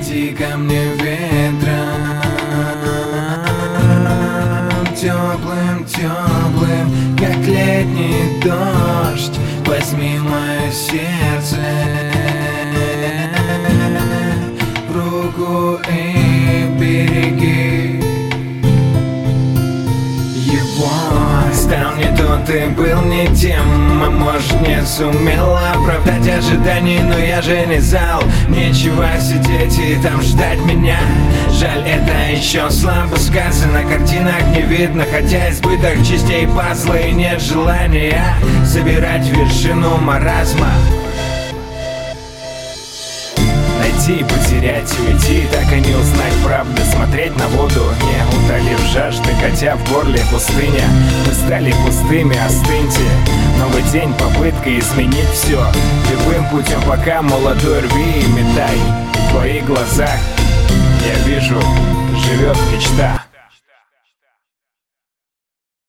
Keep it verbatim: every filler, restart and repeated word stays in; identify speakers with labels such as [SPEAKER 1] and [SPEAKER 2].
[SPEAKER 1] приди ко мне ветром, теплым, теплым, как летний дождь. Возьми мое сердце в руку и береги его. Стал не тот, ты был не тем, а может не сумел оправдать ожиданий, но я же не зал. Нечего сидеть и там ждать меня. Жаль, это еще слабо сказано, картинок не видно, хотя избыток частей пазла и нет желания собирать вершину маразма. Найти, потерять, уйти, так и не узнать правды. Смотреть на воду, не утолив жажды, хотя в горле пустыня. Мы стали пустыми, остыньте. Новый день, попытка изменить все любым путем, пока молодой, рви и метай. В твоих глазах я вижу, живет мечта.